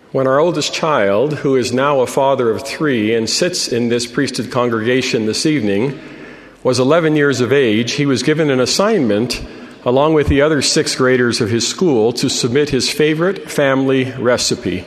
When our oldest child, who is now a father of 3 and sits in this priesthood congregation this evening, was 11 years of age, he was given an assignment, along with the other 6th graders of his school, to submit his favorite family recipe.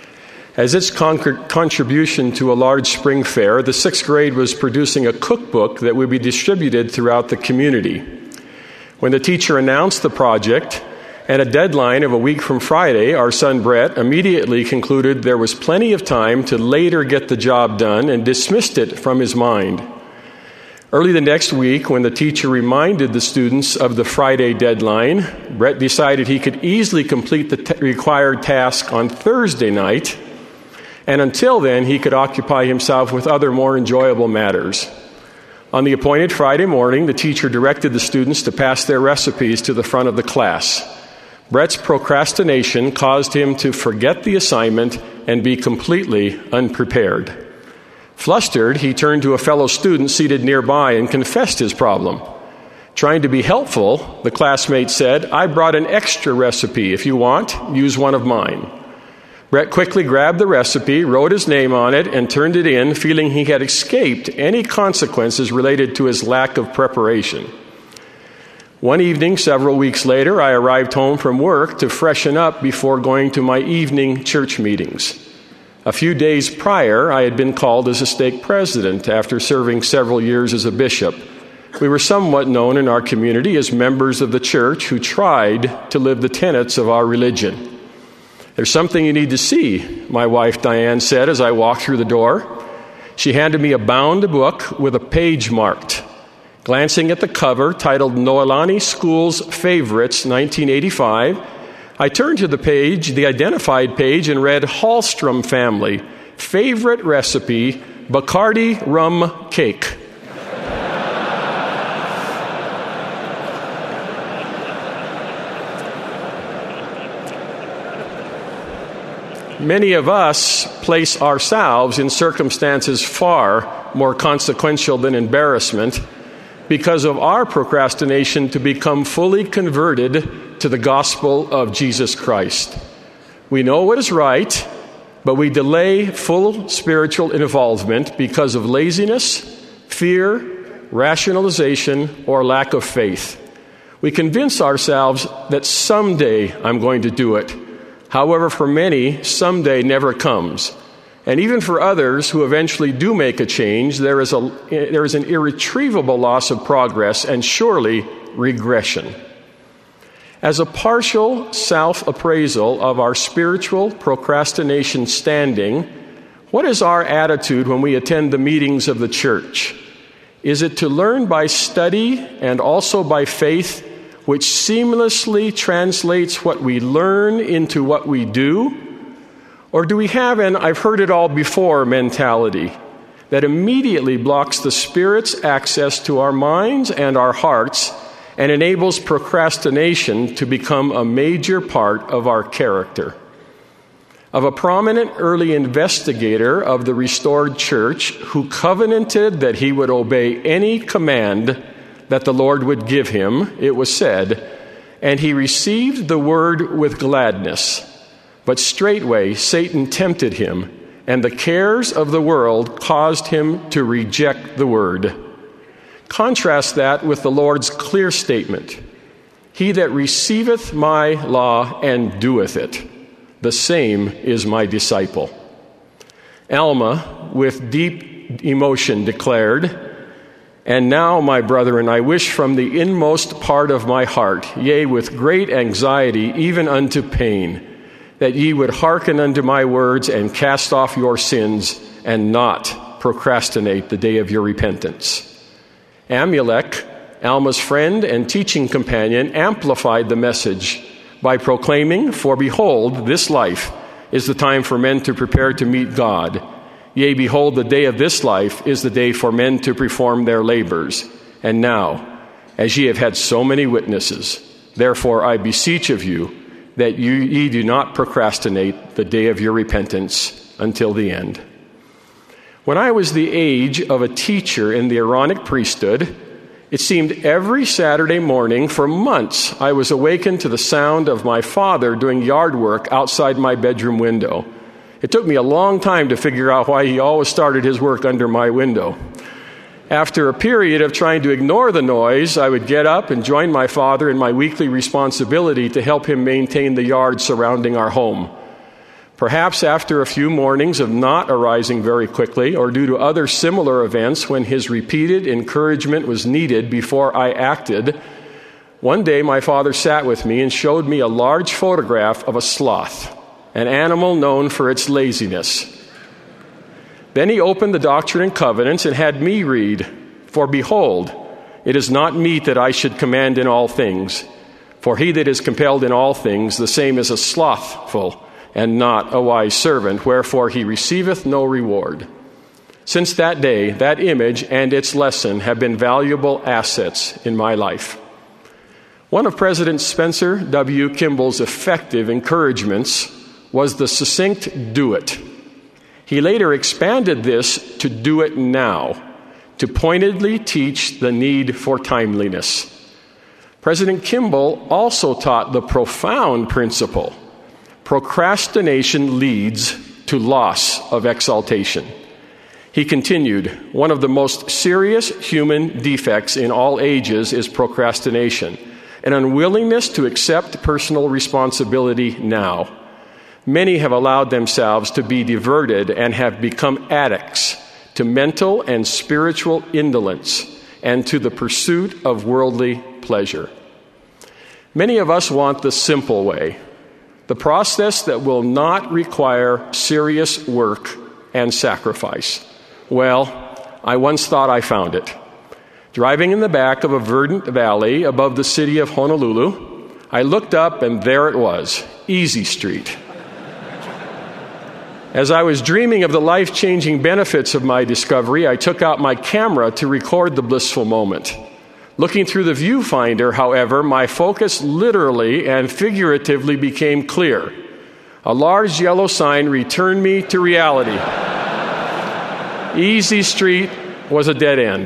As its contribution to a large spring fair, the 6th grade was producing a cookbook that would be distributed throughout the community. When the teacher announced the project, and a deadline of a week from Friday, our son Brett immediately concluded there was plenty of time to later get the job done and dismissed it from his mind. Early the next week, when the teacher reminded the students of the Friday deadline, Brett decided he could easily complete the required task on Thursday night, and until then he could occupy himself with other more enjoyable matters. On the appointed Friday morning, the teacher directed the students to pass their recipes to the front of the class. Brett's procrastination caused him to forget the assignment and be completely unprepared. Flustered, he turned to a fellow student seated nearby and confessed his problem. Trying to be helpful, the classmate said, "I brought an extra recipe. If you want, use one of mine." Brett quickly grabbed the recipe, wrote his name on it, and turned it in, feeling he had escaped any consequences related to his lack of preparation. One evening, several weeks later, I arrived home from work to freshen up before going to my evening church meetings. A few days prior, I had been called as a stake president after serving several years as a bishop. We were somewhat known in our community as members of the church who tried to live the tenets of our religion. "There's something you need to see," my wife Diane said as I walked through the door. She handed me a bound book with a page marked. Glancing at the cover, titled Noelani School's Favorites, 1985, I turned to the page, the identified page, and read Hallstrom Family, Favorite Recipe, Bacardi Rum Cake. Many of us place ourselves in circumstances far more consequential than embarrassment because of our procrastination to become fully converted to the gospel of Jesus Christ. We know what is right, but we delay full spiritual involvement because of laziness, fear, rationalization, or lack of faith. We convince ourselves that someday I'm going to do it. However, for many, someday never comes. And even for others who eventually do make a change, there is an irretrievable loss of progress and surely regression. As a partial self-appraisal of our spiritual procrastination standing, what is our attitude when we attend the meetings of the church? Is it to learn by study and also by faith, which seamlessly translates what we learn into what we do? Or do we have an "I've heard it all before" mentality that immediately blocks the Spirit's access to our minds and our hearts and enables procrastination to become a major part of our character? Of a prominent early investigator of the restored church who covenanted that he would obey any command that the Lord would give him, it was said, "And he received the word with gladness. But straightway Satan tempted him, and the cares of the world caused him to reject the word." Contrast that with the Lord's clear statement, "He that receiveth my law and doeth it, the same is my disciple." Alma, with deep emotion, declared, "And now, my brethren, I wish from the inmost part of my heart, yea, with great anxiety, even unto pain, that ye would hearken unto my words and cast off your sins and not procrastinate the day of your repentance." Amulek, Alma's friend and teaching companion, amplified the message by proclaiming, "For behold, this life is the time for men to prepare to meet God. Yea, behold, the day of this life is the day for men to perform their labors. And now, as ye have had so many witnesses, therefore I beseech of you that ye do not procrastinate the day of your repentance until the end." When I was the age of a teacher in the Aaronic priesthood, it seemed every Saturday morning for months I was awakened to the sound of my father doing yard work outside my bedroom window. It took me a long time to figure out why he always started his work under my window. After a period of trying to ignore the noise, I would get up and join my father in my weekly responsibility to help him maintain the yard surrounding our home. Perhaps after a few mornings of not arising very quickly, or due to other similar events when his repeated encouragement was needed before I acted, one day my father sat with me and showed me a large photograph of a sloth, an animal known for its laziness. Then he opened the Doctrine and Covenants and had me read, "For behold, it is not meet that I should command in all things. For he that is compelled in all things, the same is a slothful, and not a wise servant, wherefore he receiveth no reward." Since that day, that image and its lesson have been valuable assets in my life. One of President Spencer W. Kimball's effective encouragements was the succinct "do it." He later expanded this to "do it now," to pointedly teach the need for timeliness. President Kimball also taught the profound principle: procrastination leads to loss of exaltation. He continued, "One of the most serious human defects in all ages is procrastination, an unwillingness to accept personal responsibility now. Many have allowed themselves to be diverted and have become addicts to mental and spiritual indolence and to the pursuit of worldly pleasure." Many of us want the simple way, the process that will not require serious work and sacrifice. Well, I once thought I found it. Driving in the back of a verdant valley above the city of Honolulu, I looked up and there it was, Easy Street. As I was dreaming of the life-changing benefits of my discovery, I took out my camera to record the blissful moment. Looking through the viewfinder, however, my focus literally and figuratively became clear. A large yellow sign returned me to reality. Easy Street was a dead end.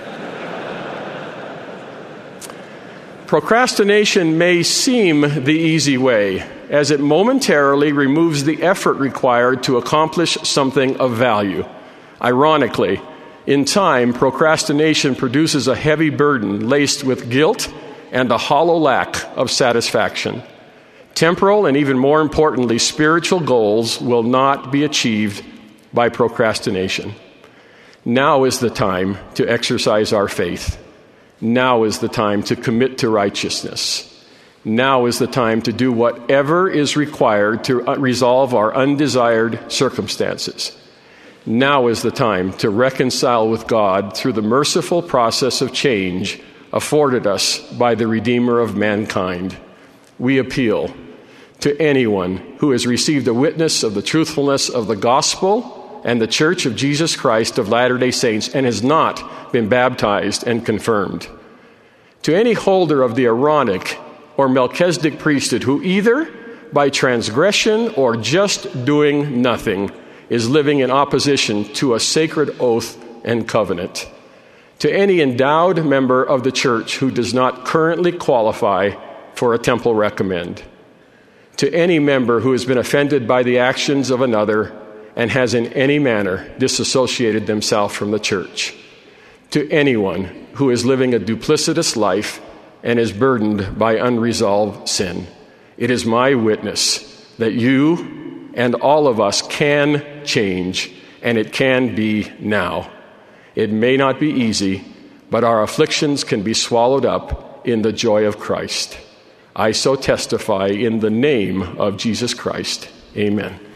Procrastination may seem the easy way, as it momentarily removes the effort required to accomplish something of value. Ironically, in time, procrastination produces a heavy burden laced with guilt and a hollow lack of satisfaction. Temporal and, even more importantly, spiritual goals will not be achieved by procrastination. Now is the time to exercise our faith. Now is the time to commit to righteousness. Now is the time to do whatever is required to resolve our undesired circumstances. Now is the time to reconcile with God through the merciful process of change afforded us by the Redeemer of mankind. We appeal to anyone who has received a witness of the truthfulness of the gospel and the Church of Jesus Christ of Latter-day Saints and has not been baptized and confirmed. To any holder of the Aaronic or Melchizedek priesthood who either by transgression or just doing nothing is living in opposition to a sacred oath and covenant. To any endowed member of the church who does not currently qualify for a temple recommend. To any member who has been offended by the actions of another and has in any manner disassociated themselves from the church. To anyone who is living a duplicitous life and is burdened by unresolved sin. It is my witness that you and all of us can change, and it can be now. It may not be easy, but our afflictions can be swallowed up in the joy of Christ. I so testify in the name of Jesus Christ. Amen.